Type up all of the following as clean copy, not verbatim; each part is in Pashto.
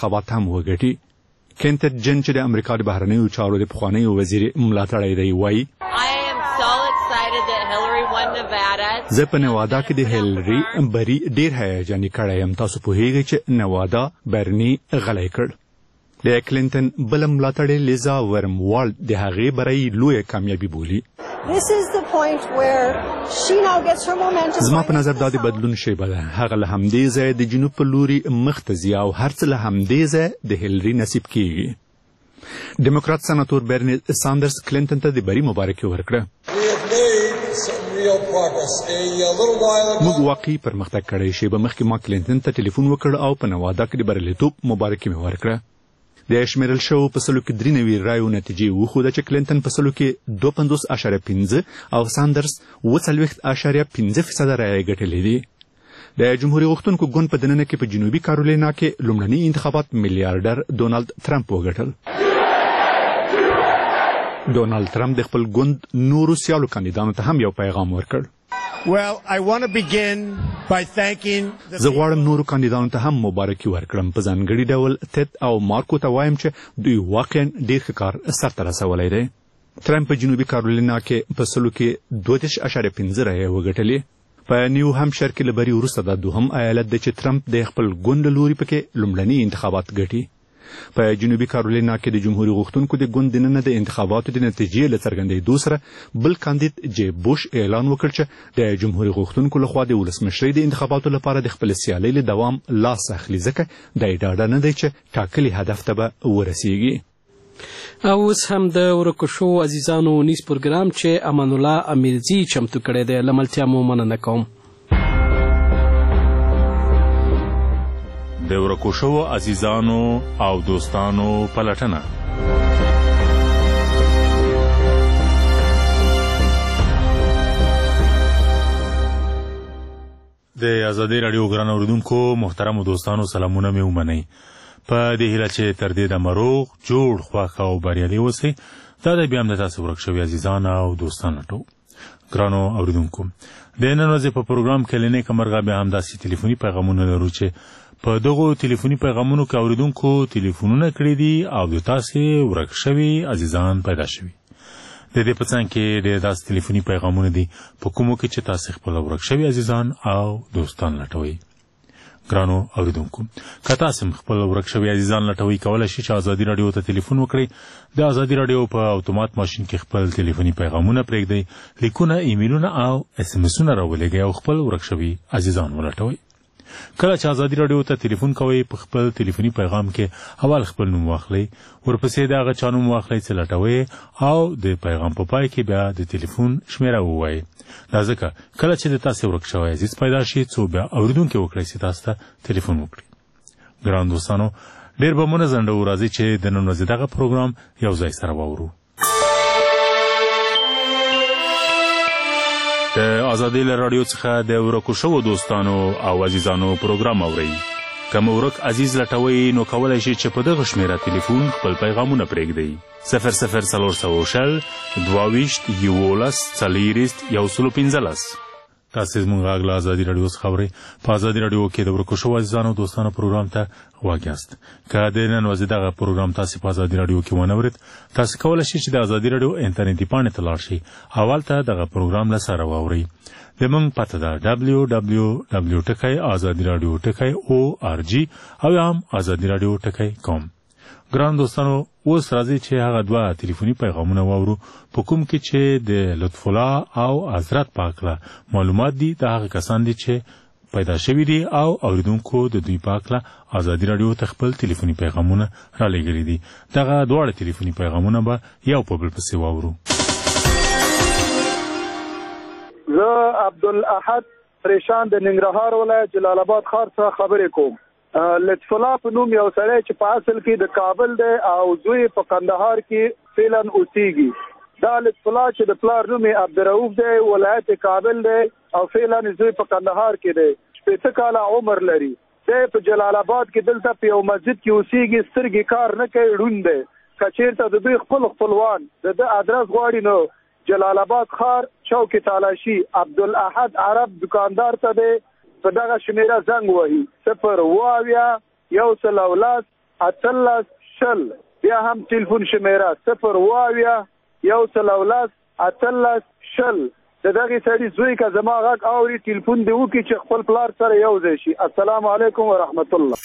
انتخابات هم وګټي. کینت جن چې د امریکا د بهرنیو چارو د پخوانی وزیر ملاتړی دی وایي زه په نوادا کې د هیلری بری ډیر هیجاني کړی یم. تاسو پوهیږئ چې نوادا برني غلی کړ. د کلینټن بل ملاتړی لیزا ورموالد د هغې بری لویه کامیابي بولي. زما په نظر دا د بدلون شیبه ده. هغه له همدې ځایه د جنوب په لوري مخ ته ځي او هر څه له همدې ځایه د هیلری نصیب کیږي. ډیموکرات سناتور برني ساندرز کلینټن ته د بری مبارکي ورکړه. موږ واقعي پرمختګ کړی. شیبه مخکې ما کلینټن ته ټلیفون وکړ او په نوادا کې د بریالیتوب مبارکي مې ورکړه. د شمیرل شوو په سلو کې 93 رایو نتیجې وښوده چې کلینټن په سلو کې 52.5 او ساندرز 40.5% رایې ګټلې دي. د جمهوریت غوښتونکو ګوند په دننه کې په جنوبي کارولینا کې لومړني انتخابات میلیارډر ډونالد ټرمپ وګټل. ډونالد ټرمپ د خپل ګوند نورو سیالو کاندیدانو ته هم یو پیغام ورکړ. زه غواړم نورو کاندیدانو ته هم مبارکي ورکړم. په ځانګړي ډول تد او مارکو ته وایم چې دوی واقعا ډیر ښه کار سرته رسولی دی. ټرمپ په جنوبي کارولینا کې په سلو کې 2.5 رایې وګټلې. په نیو همشر کې له بري وروسته دا دوهم ایالت دی چې ټرمپ د خپل ګوند لوري پکې لومړني انتخابات ګټي. په جنوبي کارولینا کې د جمهوریت غوښتونکو د ګوند دننه د انتخاباتو د نتیجې له څرګندېدو سره بل کاندید جیب بوش اعلان وکړ چې د جمهوریت غوښتونکو لخوا د ولسمشرۍ د انتخاباتو لپاره د خپل سیالۍ له دوام لاس اخلي ځکه د ډاډه نه دی چې ټاکلي هدف ته به ورسیږي. او اوس هم د ورکو شو عزیزانو نیز پروګرام چې امان الله امیرزي چمتو کړی دی لملتیا مو مننه کوم. د ورکو شوو عزیزانو او دوستانو پلټنه. د آزادۍ راډیو ګران اوریدونکو محترمو دوستانو سلامونه مې ومنئ. په دې هیله چې تر دې دمه روغ جوړ خوښ او بریالي اوسئ. دا دی بیا هم د تاسو ورک شوي عزیزان او دوستان لټو. ګرانو اوریدونکو د نن ورځې په پروګرام کې له نیکه مرغه بیا هم داسې ټلیفوني پیغامونه لرو چې په دغو ټلیفوني پیغامونو کې اوریدونکو ټلیفونونه کړي دي او د تاسې ورک شوي عزیزان پیدا شوي. د دې په څنګ کې ډېر داسې ټلیفوني پیغامونه دي په کومو کې چې تاسې خپل ورک شوي عزیزان او دوستان لټوئ. ګرانو اوریدونکو که تاسې خپل ورک شوي عزیزان لټوئ کولی شئ چې ازادي راډیو ته ټلیفون وکړئ. د ازادي راډیو په اتومات ماشین کې خپل ټلیفوني پیغامونه پرېږدئ، لیکونه، ایمیلونه او اس ام اسونه راولېږئ او خپل ورک شوي عزیزان ولټوئ. کله چې ازادي راډیو ته ټلیفون کوئ په خپل ټلیفوني پیغام کې اول خپل نوم واخلئ، ورپسې د هغه چا نوم واخلئ چې لټوئ او د پیغام په پای کې بیا د ټلیفون شمیره ووایئ. دا ځکه کله چې د تاسې ورک شوی عزیز پیدا شي څو بیا اورېدونکي وکړئ چې تاسو ته ټلیفون وکړي. ګران دوستانو ډېر به مو نه ځنډوو، راځئ چې د نن ورځې دغه پروګرام یو ځای سره واورو. د آزادۍ له راډیو څخه د ورکو شوو دوستانو او عزیزانو پروګرام اورئ. که مو ورک عزیز لټوئ نو کولی شئ چې په دغه شمیره ټلیفون خپل پیغامونه پرېږدئ. 00 22 11 40 115. تاسې زموږ غږ له ازادي راډیو څخه اورئ. په ازادي راډیو کې د ورکو شوو عزیزانو دوستانو پروګرام ته غوږ یاست. که د نن ورځې دغه پروګرام تاسې په ازادي راډیو کې ونه اورېد، تاسې کولی شئ چې د ازادي راډیو انټرنیټي پاڼې ته لاړ شئ او هلته دغه پروګرام له سره واورئ. زموږ پته ده www.azadiradio.org او یا هم azadiradio.com. ګران دوستانو اوس راځئ چې هغه دوه ټلیفوني پیغامونه واورو په کوم کې چې د لطف الله او حضرت پاک له معلومات دي. د هغه کسان دي چې پیدا شوي دي او اوریدونکو د دوی پاک له ازادي راډیو ته خپل ټلیفوني پیغامونه رالیږلي دي. دغه دواړه ټلیفوني پیغامونه به یو په بل پسې واورو. زه عبدالاحد پریشان د ننګرهار ولایت جلال آباد ښار څخه خبرې کوم. لطف الله په نوم یو سړی چې په اصل کې د کابل دی او زوی په کندهار کې فعلا اوسېږي. دا لطف الله چې د پلار نوم یې عبدالرؤف دی، ولایت کابل دی او فعلا زوی په کندهار کې دی. 60 کاله عمر لري. دی په جلال آباد کې دلته په یو مسجد کې اوسېږي، سترګې کار نه کوي، ړوند دی. که چېرته د دوی خپلوان د ده ادرس غواړي نو جلال آباد ښار چوک تالاشي عبدالاحد عرب دکاندار ته دی په دغه شمیره زنګ وهي 0 واویا 110 اتلس شل. بیا هم ټلیفون شمیره 0 اتلس شل. د دغه سړي زوی که زما غږ اوري ټلیفون دی وکړي چې خپل پلار سره یو ځای شي. السلام علیکم ورحمت الله.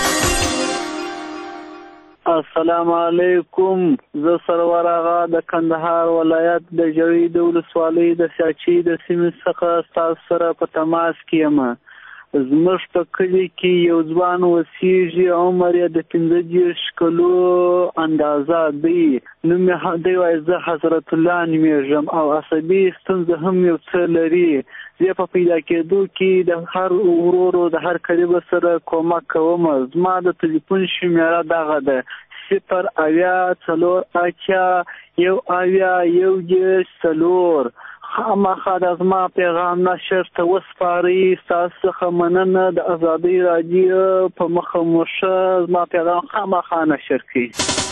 السلام علیکم. زه سرور آغا د کندهار ولایت د ژړۍ د ولسوالۍ د سیاچي د سیمې څخه ستاسو سره په تماس کې یم. زموږ په کلي کې یو ځوان اوسېږي، عمر یې د 15 کلو اندازه دی. نوم یې دی وایي زه حضرت الله نومېږم او عصبي ستونزه هم یو څه لري. زه په پیدا کېدو کې د هر ورورو د هر کلیبه سره کومک کوم. زما د تلیفون شمیره دغه ده 0 خامخا د زما پیغام نشر ته وسپارئ. ستاسو څخه مننه. د ازادۍ راډیو په مخه مو ښه. زما پیغام خامخا نشر کړئ.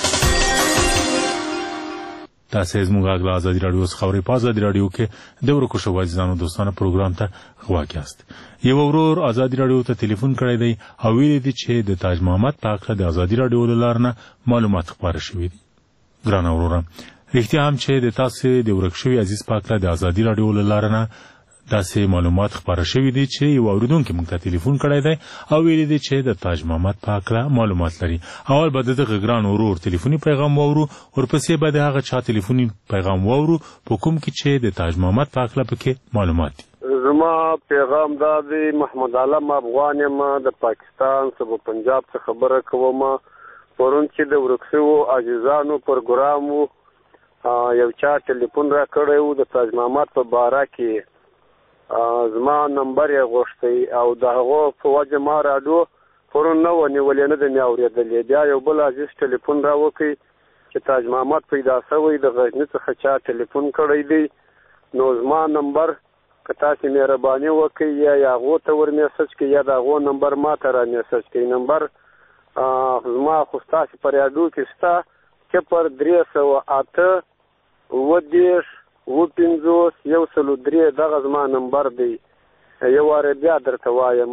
تاسو زموږ غږ له ازادي راډیو څخه اورئ. په ازادي راډیو کې د ورکو شوو عزیزانو دوستانو پروګرام ته غواړئ یاست. یو ورور ازادي راډیو ته ټلیفون کړی دی او ویلي دی چې د تاج محمد په اړه د ازادي راډیو له لارې نه معلومات خپاره شوي دي. ګرانه وروره، رښتیا هم چې د تاسو د ورک شوي عزیز پاک له د ازادي راډیو له لارې نه داسې معلومات خپاره شوي دي چې یو اوریدونکي موږ ته ټلیفون کړی دی او ویلي دی چې د تاج محمد په اړه معلومات لري. اول به دغه ګران ورور ټلیفوني پیغام واورو، ورپسې به د هغه چا ټلیفوني پیغام واورو په کوم کې چې د تاج محمد په اړه پکې معلومات دي. زما پیغام دا دی، محمد علم افغان یم، د پاکستان صوبه پنجاب څخه خبره کوم. پرون چې د ورک شوو عزیزانو پروګرام یو چا ټلیفون را کړی و د تاج محمد په باره کې. زما نمبر یې غوښتی او د هغو په وجه ما راډیو پرون نه و نیولې، نه ده مې اورېدلې. بیا یو بل عزیز ټلیفون را وکړي چې تاج محمد پیدا شوی د غزني څخه چا ټلیفون کړی دی. نو زما نمبر که تاسې مهرباني وکړئ یا هغو ته ور میسج کړئ یا د هغو نمبر ما ته را میسج کړئ. نمبر زما خو ستاسې په راډیو کې شته 038 دغه زما نمبر دی. یو واره بیا درته وایم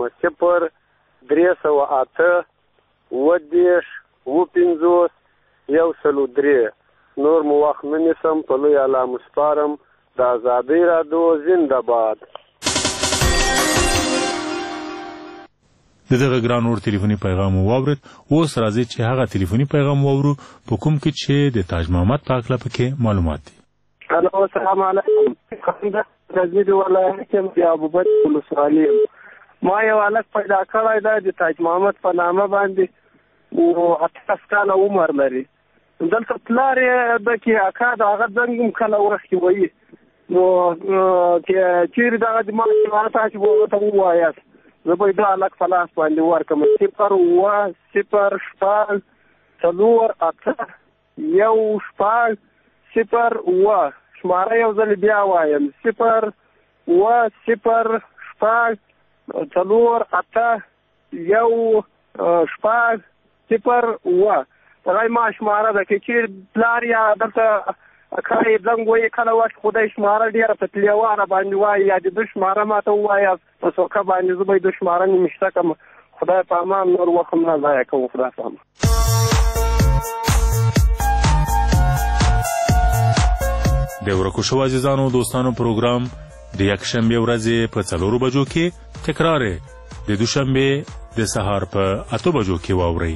038 نور مو وخت نه نیسم. په لوی الله مسپارم. د ازادۍ راډیو زنده باد. دغه ګران ور ټلیفوني پیغام واورید. اوس راځي چې هغه ټلیفوني پیغام واورو په کوم کې چې د تاج محمد په اړه پکې معلومات دي. السلام علیکم. غزنی ولایت کې ابوبکر ولسوالۍ. ما یو الک پیدا کړی دی د تاج محمد په نامه باندې او 28 کاله عمر لري. دلته پلار یې د کې اکا د هغه څنګه کله ورخي وایي. نو چې دغه د ما تاسو وو ته وایاست زه به دا الک فلاس باندې ورکم 0 شماره یو ځل بیا وایم 0 دغه ما شماره ده کې چې پلار یا دلته کاري زنګ وایي کله وخت خدای شماره ډېره په تلیوانه باندې وایي یا د دوی شماره ما ته ووایاست په څوکه باندې زه به یې د شماره نمیشته کړم. خدای په امان نور وخت هم نه ضایع کوم. خدای په امان. د ورکو شوو عزیزانو دوستانو پروګرام د یکشنبه ورځې په 4 بجو کې تکرار د دوشنبه د سهار په 8 بجو کې واورئ.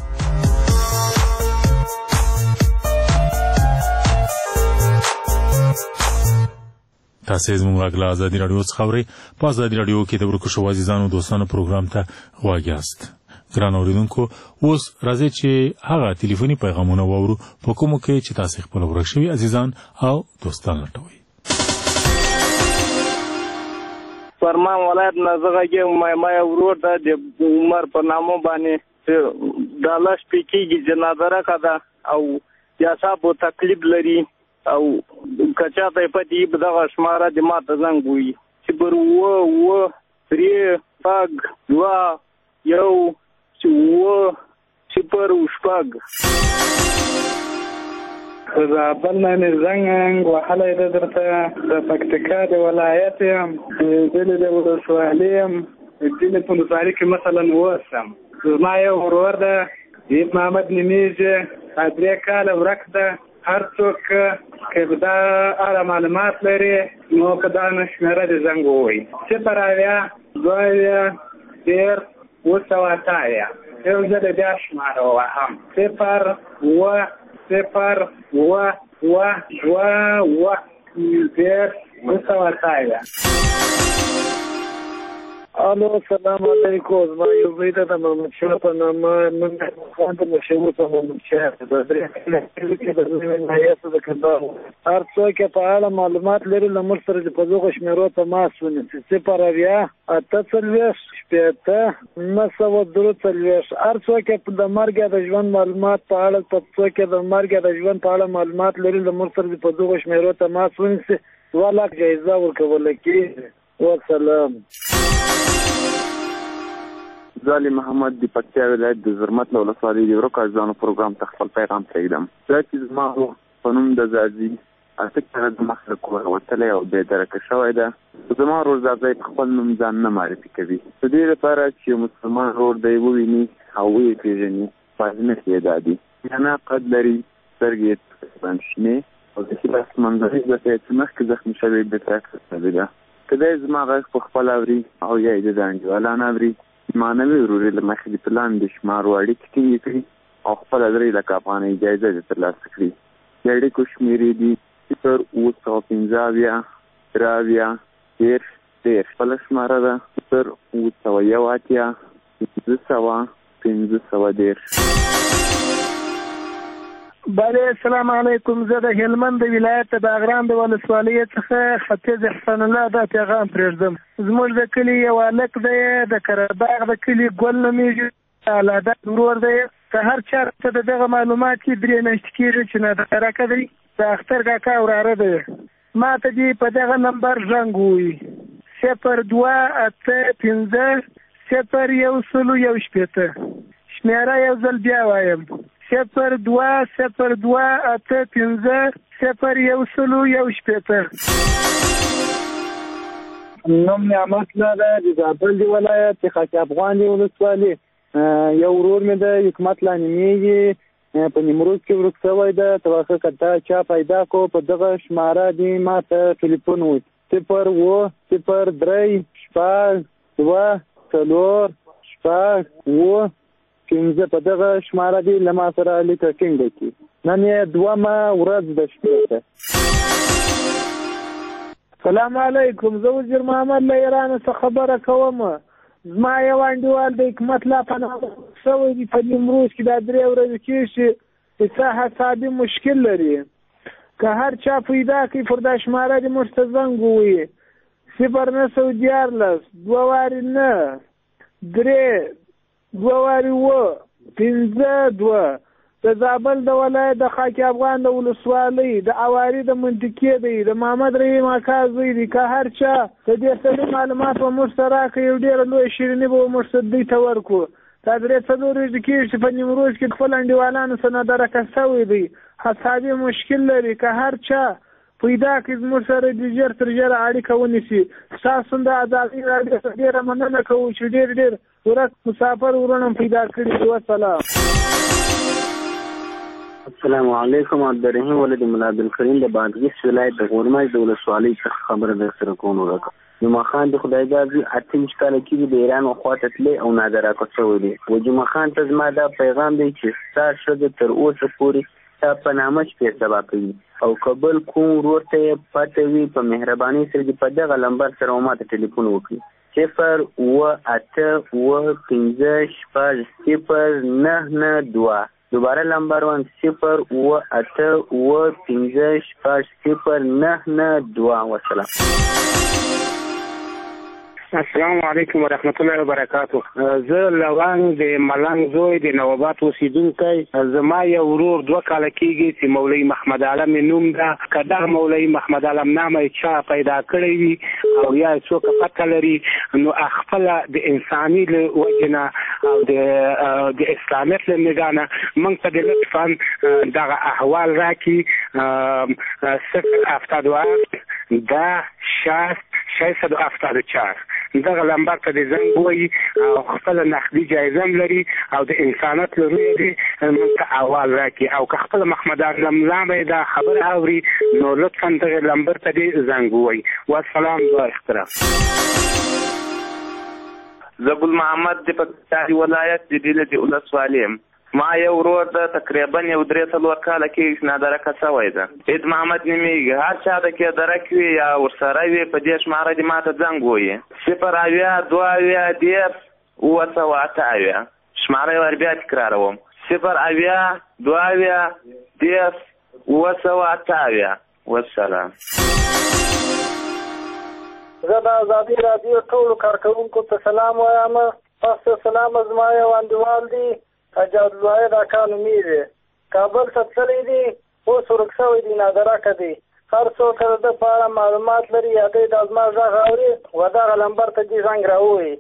تاسو زموږ غږ له ازادي راډیو څخه اورئ. په ازادي راډیو کې د ورکو شوو عزیزانو دوستانو پروګرام ته غواړئ یاست. ګران اوریدونکو، اوس راځي چې هغه ټلیفوني پیغامونه واورو په کومو کې چې تاسو خپل ورک شوي عزیزان او دوستان لټوئ. فرمان ولایت نازغه کې ما ورور د عمر په نامو باندې د لاس پکېږي جنازه راکړه او یا صاحب تکلیف لري او کچا ته پتی دغه شماره د ماته زنګ وي 0 زابل نه زنګ وحاله د درته د پکتیکا د ولایت یم د ولسوالۍ یم د ولسوالۍ کې مثلا وسم زما یو ورور ده دیب محمد نمیږي 3 کاله ورک ده. هر څوک که دا اړه معلومات لري نو په دا شمېره د زنګ ووایي 0 یو زه د بیا شماره ووهم 0 الو السلام علیکم. ما یو ویده د محمد شاه په نامه من خان د مشهور په محمد شاه د درې کې د ولایت د کندهار هر څوک په اړه معلومات لري لمر سره د پزوغ شمیرو ته ماس ونیسي 0 هر څوک د مرګ د ژوند معلومات په اړه معلومات لري لمر سره د پزوغ شمیرو ته ماس ونیسي 2 لک جایزه ورکول کیږي. والسلام. زالی محمد د پکتیا ولایت د زرمت له ولسوالۍ د ورکو ځانو پروګرام ته خپل پیغام پرېږدم. دا چې زما په نوم د زازي اته د مخ له کوره وتلی او بې درکه شوی ده. زما ورور زازی په خپل نوم ځان نه معرفي کوي. د دې لپاره چې مسلمان ورور دی وویني او ویې پېژني فاضمه یې دا دي یعنې قد لري سترګې یې شنې او د ښي منظرې ځکه چې مخکې زخمي شوی بېرته شوې ده. که دی زما غږ په خپل اوري او یا یې د انډیوالان اوري معنوي ورور له مخې د پلان د شمارو اړیکې ټینګې کړي او خپله 3 لک افغانۍ جایزه یې ترلاسه کړي. د اړیکو شمېرې دي 0 خپله شماره ده 0 بله السلام علیکم. زه د هلمند د ولایت د باغران د ولسوالۍ څخه ختیځ احسان الله دا پیغام پرېږدم. زموږ د کلي یو هلک دی د کرهباغ د کلي ګل نومیږي الاده ورور دی. که هر چا ته د دغه معلومات کې 3 میاشتې کېږي چې نادرکه دی د اختر کاکا وراره دی ما ته دې په دغه نمبر زنګ ووایي 0205 شمېره یو ځل بیا وایم 0205 نوم نعمت الله ده د زابل د ولایت د خاک افغان د ولسوالۍ یو ورور مې د حکمت الله نومیږي په نیمروز کې ورک شوی ده. توخه کته چا پیدا کو په دغه شماره دی ما ته ټلیفون وکړ 0 0 په دغه شماره دی لما سره لیکه ټینګه کی نن یې 2 ورځ د شپې ده. سلام علیکم. زه وزیر محمد له ایران څخه خبره کوم. زما یو انډیوال د حکمت الله په نامه شوی دی په نیمروز کې دا 3 ورځې کېږي چې حسابي مشکل لري. که هر چا پیدا کړي پر دا شماره دی موږ ته زنګ ووایي 0 د زابل د ولایت د خاک افغان د ولسوالۍ د اواري د منطقې دی د محمد رحیم اکا زوی دی. که هر چا د دې سړي معلومات به موږ سره راکړي یو ډېره لویه شیریني به موږ ته دوی ته ورکړو. دا 3 ورځې کېږي چې په نیمروز کې خپل انډیوالانو سره نادرکه شوی دی حسابي مشکل لري. که هر چا پیدا کړي زموږ سره د ژر تر ژره اړیکه ونیسي. ستاسو د ازادۍ راډیو څخه ډېره مننه کوو چې ډېر ورک مسافر ورونه پیدا کړي. والسلام. السلام علیکم. عبدالرحیم ولد ملا عبدالکریم د بادغیس ولایت د غورمای د ولسوالۍ څخه خبره درسره کوم وکړه. جمعه خان د خدایګازي 28 کاله کې د ایران خواته تللی او نادرکه شوی دی. و جمعه خان ته زما دا پیغام دی چې ستا ښځه تر اوسه پورې ستا په نامه شپې سبا کوي او قبل کوم ورور ته یې پته وي په مهربانۍ سره دې په دغه لمبر سره ما ته ټلیفون وکړي 0 دوباره لمبر 0 والسلام. السلام علیکم ورحمت الله وبرکاتو. زه لوان د ملنګ زوی د نوبات اوسیدونکی. زما یو ورور 2 کاله کېږي چې مولوي محمد عالم نوم ده. که دغه مولوي محمد عالم نامه چا پیدا کړی وي او یا څوک پته لري نو خپله د انساني له وجې نه او د اسلامیت له نګاه نه موږ ته د لطفا دغه احوال راکړي 0 78 10 60 674 دغه لمبر ته د زنګ وایي او خپله نقدي جایزه هم لري او د انسانیت له رویه دې موږ ته اواز راکړي او که خپله محمد اعظم الله دا خبره اوري نو لطفا دغه لمبر ته دې زنګ ووایي. والسلام دعا احترام. زه ګل محمد د پکتیا ولایت د ډیله د ولسوالۍ یم. ما یو ورور ده تقریبا یو 3-4 کاله کې نادرکه شوی ده. عید محمد نومیږي. هر چا د کې درک وي یا ورسره وي په دې شماره دې ما ته زنګ ووایي 0 2 شماره یې ور بیا تکراروم 0 2 والسلام. زه د ازادي راډیو ټولو کارکوونکو ته سلام وایم. تاسو سلام زما یو انډیوال دی حجات الواحد اکا نومیږي. کابل ته تللی دی اوس ورک شوی دی نادرکه دی. هر څوک د ده په اړه معلومات لري هغوی د زما غږ اوري و دغه لمبر ته دې زنګ راووایي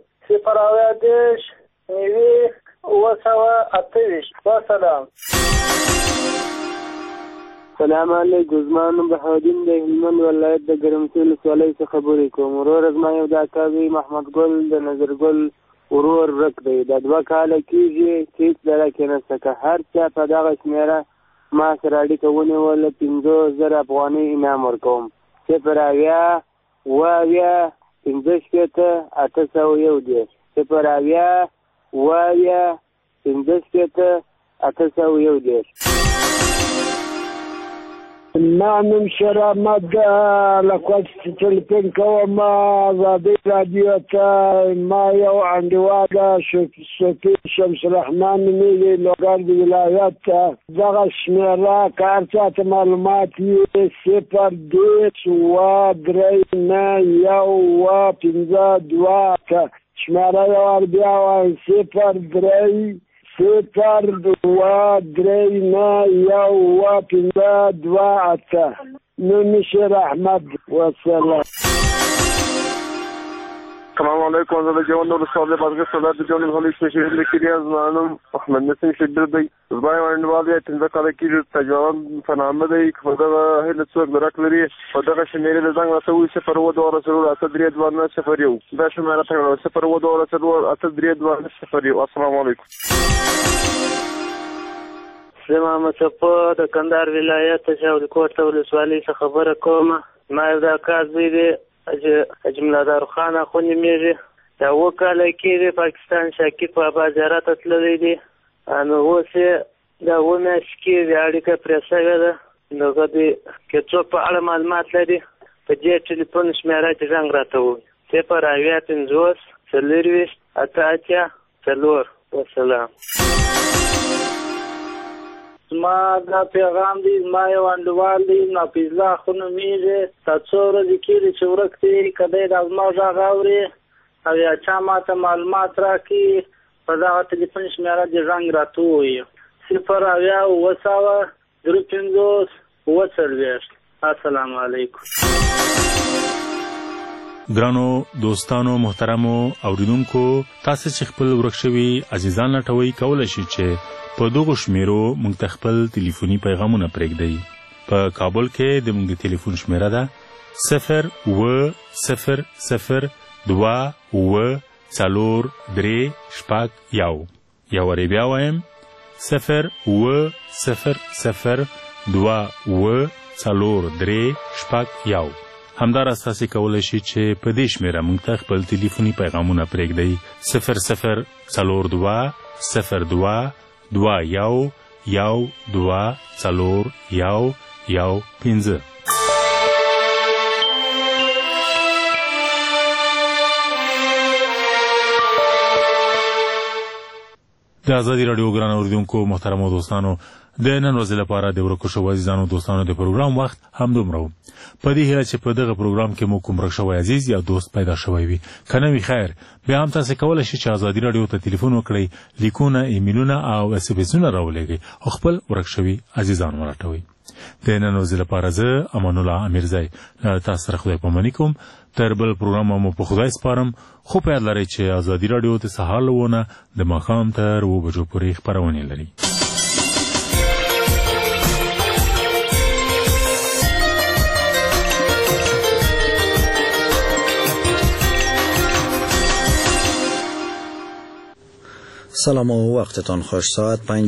0 والسلام. سلام علیکم. زما نوم بهاودین د هلمند ولایت د ګرمسیر ولسوالۍ څخه خبرې کوم. ورور زما یو د اکا زوی محمد ګل د نظر ګل ورور ورک دی. د 2 کاله کېږي چې هېڅ درک یې نشته. که هر چا په دغه شمېره ما سره اړیکه ونیوله 50,000 افغانۍ انعام ورکوم 0 اویا 15 801 0 اویا 15 801. ما نوم شیر احمد لکوچ تلیفون کوم ازادي راډیو ته. ما یو انډیوال شفیع شمس الرحمن نومیږي لوګر د ولایت ته. دغه شمېره که هر چا ته معلومات وي 0 2 3 9 1 5 2 شمېره یې ور بیا وایم 0 3 2 3 9 1 5 2 نوم شیر احمد. والسلام. السلام علیکم. زه د جوان ولسوالۍ بادغیس ولایت د جوان غلی شهید لیکلي زما نوم احمد نسیم شبیر دی. زما یو انډیوال دی 15 کاله کېږي تجربه په نامه دی. که په دغه هیله څوک درک لري په دغه شمېرې د زنګ راته ووایي 0 2 دا شمېره ته 0 2 السلام علیکم. زه محمد صفا د کندهار ولایت شاولی کوټ ولسوالۍ څخه خبره کوم. ما یو د اکا زوی دی حاجي ملادار خان اخو نومیږي. دا 2 کاله کېږي پاکستان شاکر بابا زیارت ته تللی دی. نو اوس یې دا 2 میاشتې کېږي اړیکه پرې شوې ده. نو که څوک په اړه معلومات لري په دې ټلیفون شمېره کې زنګ راته ووایي 0 4 4 والسلام. زما دا پیغام دی زما یو انډیوال دی نافذ الله اخو نومیږي. دا څو ورځې کېږي چې ورک دی. که دی د زما غږ اوري او یا چا ما ته معلومات راکړي په دغه ټلیفون شمېره دې زنګ راته ووایي 0 2 3 السلام علیکم. ګرانو دوستانو محترمو اوریدونکو تاسو چې خپل ورک شوي عزیزان لټوي کولای شئ چې په دغه شمیرو موږ ته خپل ټلیفوني پیغامونه پرېږدئ. په کابل کې د موږ د ټلیفون شمیره ده 0 0 2 4 3 1 یا وری بیا وایم 0 0 2 4 3 1 همداراز تاسو کولای شئ چې په دې شمیره موږ ته خپل ټلیفوني پیغامونه پرېږدئ 0 0 2 02 2 1 2 4 1 5. د ازادي راډیو ګران اوریدونکو محترمو دوستانو د نن ورځې لپاره د ورکو شوو عزیزانو دوستانو د پروګرام وخت همدومره و. په دې هیله چې په دغه پروګرام کې مو کوم ورک شوی عزیز یا دوست پیدا شوی وي. که نه وي خیر بیا هم تاسو کولی شئ چې ازادي راډیو ته ټلیفون وکړئ، لیکونه، ایمیلونه او اس ام اسونه راولېږئ او خپل ورک شوي عزیزان ورټوئ. د نن ورځې لپاره زه امان الله امیرزی تاسو سره خدای پاماني کوم. تر بل پروګرام مو په خدای سپارم. خو په یاد لرئ چې ازادي راډیو د سهار له 9 د ماښام تر 2 بجو پورې خپرونې لري. سلام و وقتتان خوش. ساعت 5